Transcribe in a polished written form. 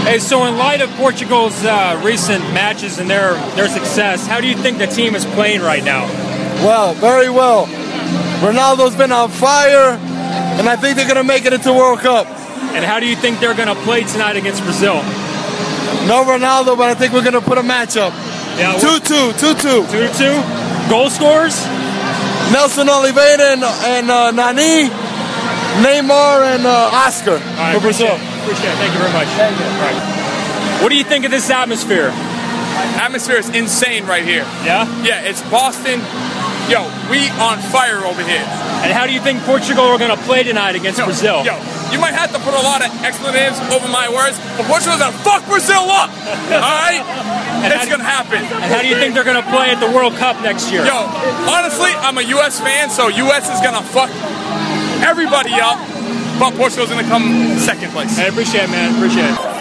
Hey, so in light of Portugal's recent matches and their success, how do you think the team is playing right now? Well, very well. Ronaldo's been on fire, and I think they're going to make it into World Cup. And how do you think they're going to play tonight against Brazil? No Ronaldo, but I think we're going to put a match up. Yeah, 2-2. 2-2. Goal scorers? Nelson Oliveira and Nani, Neymar, and Oscar for Brazil. Appreciate it. Thank you very much. Thank you. Right. What do you think of this atmosphere? Atmosphere is insane right here. Yeah? Yeah, it's Boston. Yo, we on fire over here. And how do you think Portugal are going to play tonight against Brazil? Yo, you might have to put a lot of expletives over my words, but Portugal's going to fuck Brazil up. All right? It's going to happen. And how do you think they're going to play at the World Cup next year? Yo, honestly, I'm a U.S. fan, so U.S. is going to fuck everybody up, but Portugal's going to come second place. I appreciate it, man. Appreciate it.